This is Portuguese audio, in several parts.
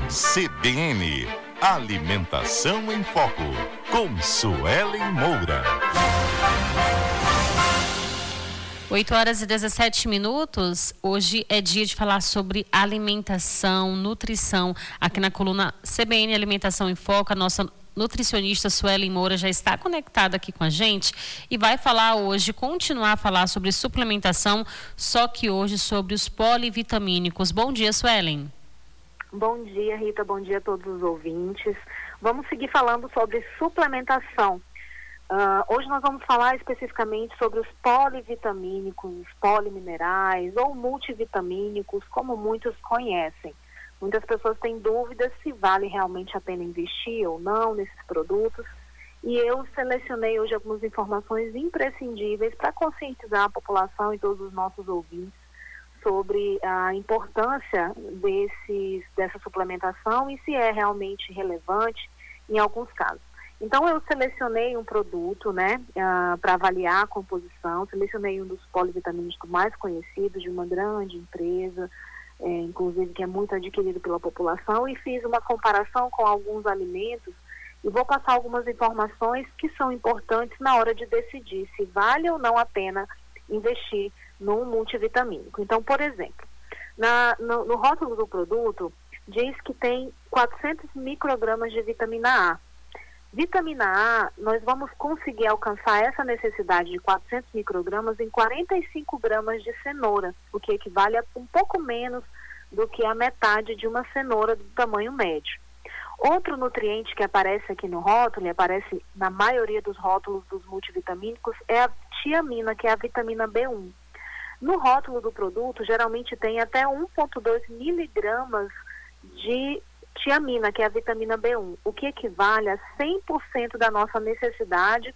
CBN Alimentação em Foco, com Suelen Moura. 8h17. Hoje é dia de falar sobre alimentação, nutrição. Aqui na coluna CBN Alimentação em Foco, a nossa nutricionista Suelen Moura já está conectada aqui com a gente e vai falar hoje, continuar a falar sobre suplementação, só que hoje sobre os polivitamínicos. Bom dia, Suelen. Bom dia, Rita. Bom dia a todos os ouvintes. Vamos seguir falando sobre suplementação. Hoje nós vamos falar especificamente sobre os polivitamínicos, os poliminerais ou multivitamínicos, como muitos conhecem. Muitas pessoas têm dúvidas se vale realmente a pena investir ou não nesses produtos. E eu selecionei hoje algumas informações imprescindíveis para conscientizar a população e todos os nossos ouvintes sobre a importância dessa suplementação e se é realmente relevante em alguns casos. Então eu selecionei um produto, para avaliar a composição, selecionei um dos polivitamínicos mais conhecidos de uma grande empresa, inclusive que é muito adquirido pela população, e fiz uma comparação com alguns alimentos e vou passar algumas informações que são importantes na hora de decidir se vale ou não a pena investir num multivitamínico. Então, por exemplo, no rótulo do produto diz que tem 400 microgramas de vitamina A. Vitamina A, nós vamos conseguir alcançar essa necessidade de 400 microgramas em 45 gramas de cenoura, o que equivale a um pouco menos do que a metade de uma cenoura do tamanho médio. Outro nutriente que aparece aqui no rótulo, e aparece na maioria dos rótulos dos multivitamínicos, é a tiamina, que é a vitamina B1. No rótulo do produto, geralmente tem até 1,2 miligramas de tiamina, que é a vitamina B1, o que equivale a 100% da nossa necessidade,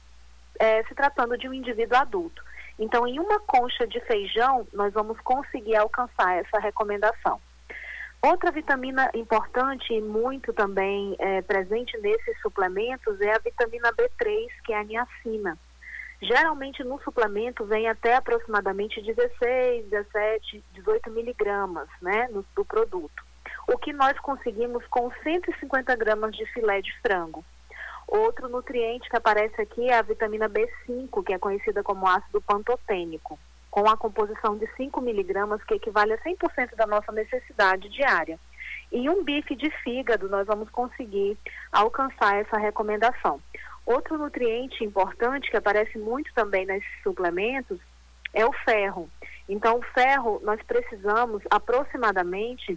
se tratando de um indivíduo adulto. Então, em uma concha de feijão, nós vamos conseguir alcançar essa recomendação. Outra vitamina importante e muito também presente nesses suplementos é a vitamina B3, que é a niacina. Geralmente no suplemento vem até aproximadamente 16, 17, 18 miligramas, do produto. O que nós conseguimos com 150 gramas de filé de frango. Outro nutriente que aparece aqui é a vitamina B5, que é conhecida como ácido pantotênico, com a composição de 5 miligramas, que equivale a 100% da nossa necessidade diária. E um bife de fígado nós vamos conseguir alcançar essa recomendação. Outro nutriente importante que aparece muito também nesses suplementos é o ferro. Então, o ferro nós precisamos aproximadamente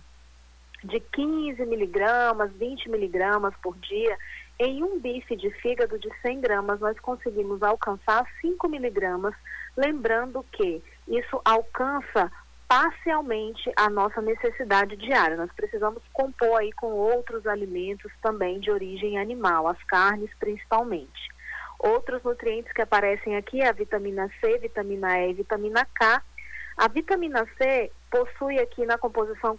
de 15 miligramas, 20 miligramas por dia. Em um bife de fígado de 100 gramas, nós conseguimos alcançar 5 miligramas, lembrando que isso alcança parcialmente a nossa necessidade diária. Nós precisamos compor aí com outros alimentos também de origem animal, as carnes principalmente. Outros nutrientes que aparecem aqui é a vitamina C, vitamina E e vitamina K. A vitamina C possui aqui na composição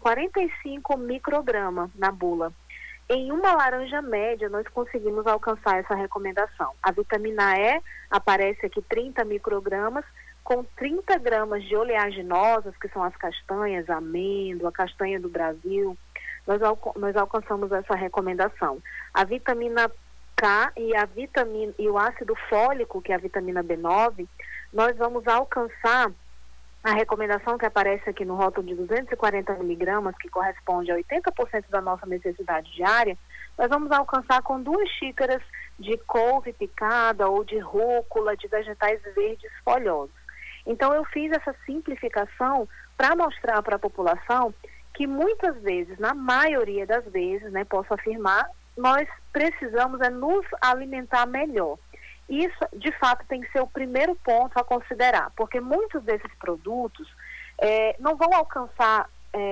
45 microgramas na bula. Em uma laranja média, nós conseguimos alcançar essa recomendação. A vitamina E aparece aqui 30 microgramas, com 30 gramas de oleaginosas, que são as castanhas, a amêndoa, a castanha do Brasil, nós alcançamos essa recomendação. A vitamina K e o ácido fólico, que é a vitamina B9, nós vamos alcançar a recomendação que aparece aqui no rótulo de 240 miligramas, que corresponde a 80% da nossa necessidade diária, nós vamos alcançar com 2 xícaras de couve picada ou de rúcula, de vegetais verdes folhosos. Então eu fiz essa simplificação para mostrar para a população que muitas vezes, na maioria das vezes, posso afirmar, nós precisamos nos alimentar melhor. Isso, de fato, tem que ser o primeiro ponto a considerar, porque muitos desses produtos não vão alcançar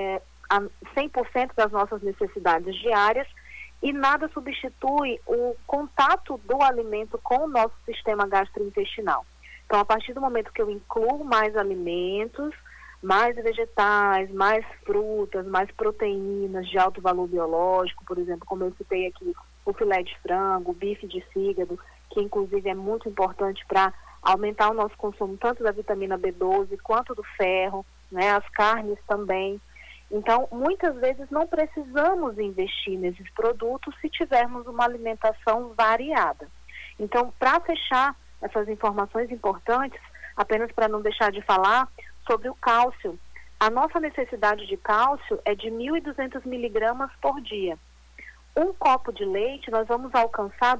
100% das nossas necessidades diárias e nada substitui o contato do alimento com o nosso sistema gastrointestinal. Então, a partir do momento que eu incluo mais alimentos, mais vegetais, mais frutas, mais proteínas de alto valor biológico, por exemplo, como eu citei aqui, o filé de frango, o bife de fígado, que inclusive é muito importante para aumentar o nosso consumo tanto da vitamina B12 quanto do ferro, as carnes também. Então, muitas vezes não precisamos investir nesses produtos se tivermos uma alimentação variada. Então, para fechar essas informações importantes, apenas para não deixar de falar sobre o cálcio. A nossa necessidade de cálcio é de 1.200 miligramas por dia. Um copo de leite, nós vamos alcançar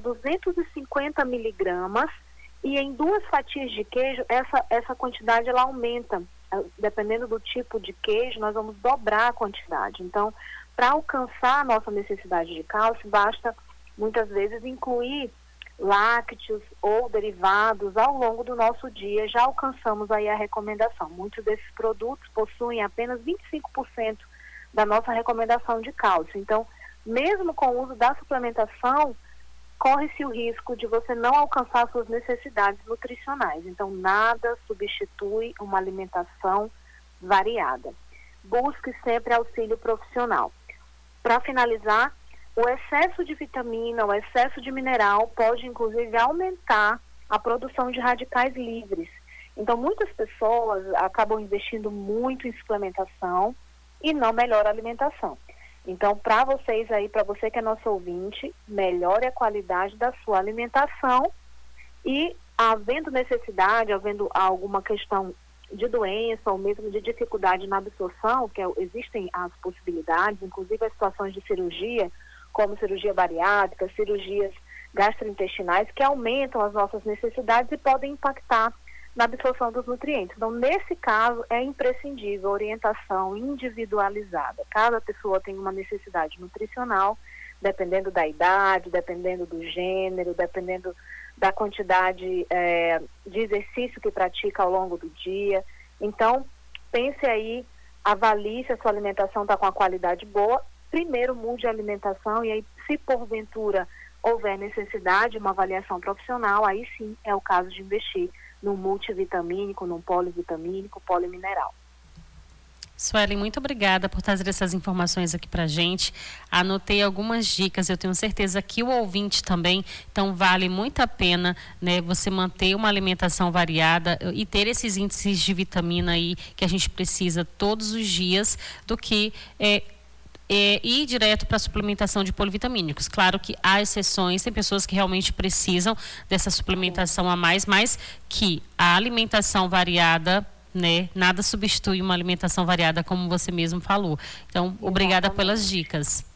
250 miligramas, e em 2 fatias de queijo, essa quantidade ela aumenta. Dependendo do tipo de queijo, nós vamos dobrar a quantidade. Então, para alcançar a nossa necessidade de cálcio, basta muitas vezes incluir lácteos ou derivados ao longo do nosso dia. Já alcançamos aí a recomendação. Muitos desses produtos possuem apenas 25% da nossa recomendação de cálcio. Então, mesmo com o uso da suplementação, corre-se o risco de você não alcançar suas necessidades nutricionais. Então, nada substitui uma alimentação variada. Busque sempre auxílio profissional. Para finalizar, o excesso de vitamina, o excesso de mineral pode, inclusive, aumentar a produção de radicais livres. Então, muitas pessoas acabam investindo muito em suplementação e não melhora a alimentação. Então, para vocês aí, para você que é nosso ouvinte, melhore a qualidade da sua alimentação e, havendo necessidade, havendo alguma questão de doença ou mesmo de dificuldade na absorção, existem as possibilidades, inclusive as situações de cirurgia, como cirurgia bariátrica, cirurgias gastrointestinais, que aumentam as nossas necessidades e podem impactar na absorção dos nutrientes. Então, nesse caso, é imprescindível orientação individualizada. Cada pessoa tem uma necessidade nutricional, dependendo da idade, dependendo do gênero, dependendo da quantidade de exercício que pratica ao longo do dia. Então, pense aí, avalie se a sua alimentação está com a qualidade boa. Primeiro, mude a alimentação e aí, se porventura houver necessidade, uma avaliação profissional, aí sim é o caso de investir num multivitamínico, num polivitamínico, polimineral. Suelen, muito obrigada por trazer essas informações aqui pra gente. Anotei algumas dicas, eu tenho certeza que o ouvinte também, então vale muito a pena, né, você manter uma alimentação variada e ter esses índices de vitamina aí que a gente precisa todos os dias, do que ir direto para a suplementação de polivitamínicos. Claro que há exceções, tem pessoas que realmente precisam dessa suplementação a mais, mas que a alimentação variada, né, nada substitui uma alimentação variada, como você mesmo falou. Então, obrigada pelas dicas.